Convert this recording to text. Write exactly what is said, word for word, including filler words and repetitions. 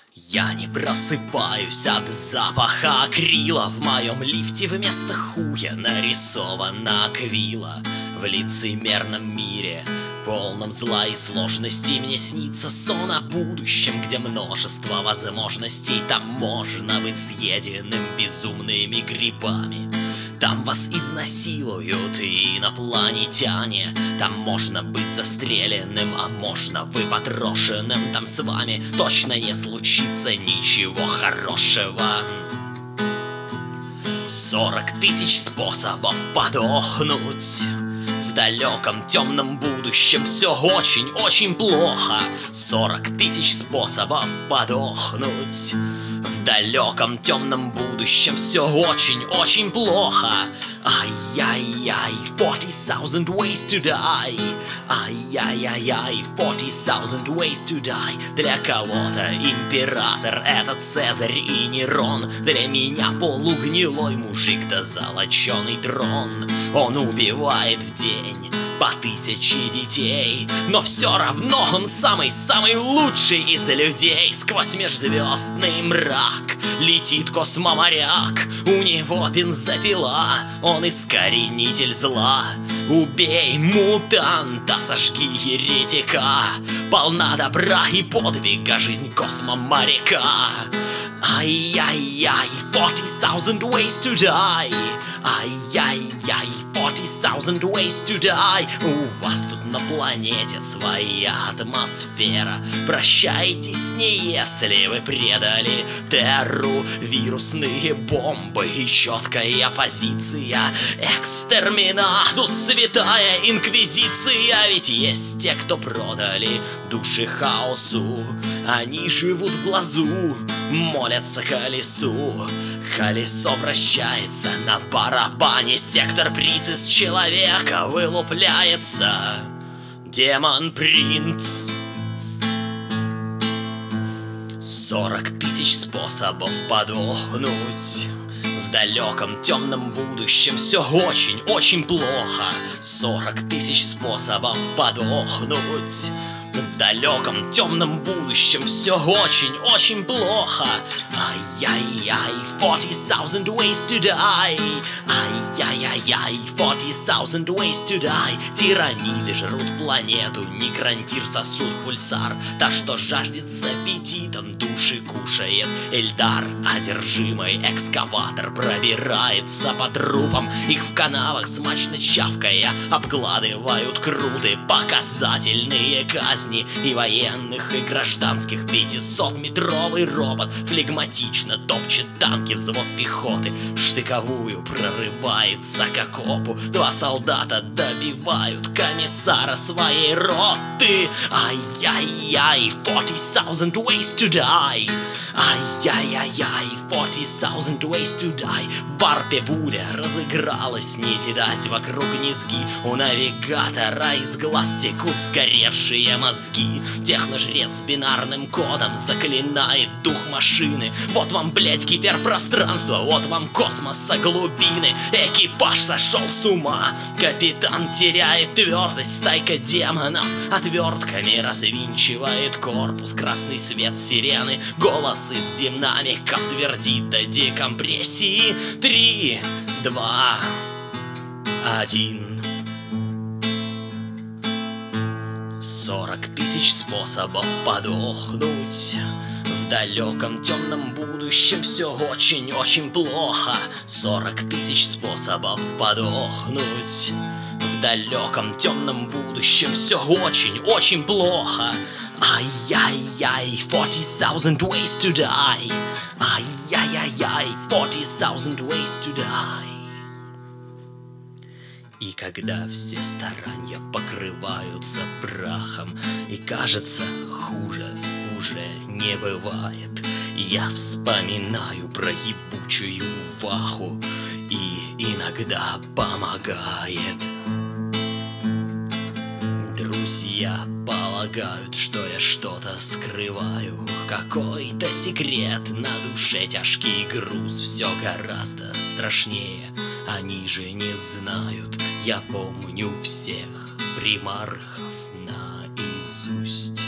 Я не просыпаюсь от запаха акрила. В моем лифте вместо хуя нарисована аквила. В лицемерном мире, полном зла и сложностей, мне снится сон о будущем, где множество возможностей. Там можно быть съеденным безумными грибами. Там вас изнасилуют и инопланетяне. Там можно быть застреленным, а можно выпотрошенным. Там с вами точно не случится ничего хорошего. Сорок тысяч способов подохнуть. В далеком темном будущем все очень-очень плохо. Сорок тысяч способов подохнуть. В далеком темном будущем все очень-очень плохо. Ай-яй-яй, forty thousand ways to die. Ай-яй-яй-яй, forty thousand ways to die. Для кого-то император — это Цезарь и Нерон. Для меня полугнилой мужик да золоченый трон. Он убивает в день по тысяче детей, но все равно он самый-самый лучший из людей. Сквозь межзвездный мрак летит космоморяк. У него бензопила, он искоренитель зла. Убей мутанта, сожги еретика. Полна добра и подвига жизнь космоморяка. Ай-яй-яй, forty thousand ways to die. Ай-яй-яй, forty thousand ways to die. У вас тут на планете своя атмосфера. Прощайтесь с ней, если вы предали терру. Вирусные бомбы и четкая позиция. Экстерминатус, святая инквизиция. Ведь есть те, кто продали души хаосу. Они живут в глазу, молятся колесу. Колесо вращается на барабане. Сектор приз из человека вылупляется. Демон-принц. Сорок тысяч способов подохнуть. В далеком темном будущем все очень-очень плохо. Сорок тысяч способов подохнуть. В далеком темном будущем все очень-очень плохо. Ай-яй-яй, forty thousand ways to die. Ай-яй-яй-яй, forty thousand ways to die. Тираниды жрут планету, некрантир сосуд пульсар. Та, что жаждет с аппетитом, души кушает Эльдар. Одержимый экскаватор пробирается по трупам. Их в канавах смачно чавкая обгладывают круты. Показательные казни и военных, и гражданских. Пятисотметровый робот флегматично топчет танки. Взвод пехоты в штыковую прорывается к окопу. Два солдата добивают комиссара своей роты. Ай-яй-яй, forty thousand ways to die. Ай-яй-яй-яй, forty thousand ways to die. В варпе буря разыгралась, не видать вокруг низги. У навигатора из глаз текут сгоревшие мозги. Техножрец бинарным кодом заклинает дух машины. Вот вам, блять, гиперпространство, вот вам космоса глубины. Экипаж сошел с ума, капитан теряет твердость. Стайка демонов отвертками развинчивает корпус. Красный свет сирены, голос из динамиков твердит до декомпрессии. Три, два, один. Сорок тысяч способов подохнуть. В далеком темном будущем все очень-очень плохо. Сорок тысяч способов подохнуть. В далеком темном будущем все очень-очень плохо. Ай-яй-яй, forty thousand ways to die. Ай-яй-яй-яй, forty thousand ways to die. И когда все старания покрываются прахом, и кажется, хуже уже не бывает, я вспоминаю про ебучую ваху, и иногда помогает. Друзья полагают, что я что-то скрываю, какой-то секрет, на душе тяжкий груз. Все гораздо страшнее, они же не знают. Я помню всех примархов наизусть.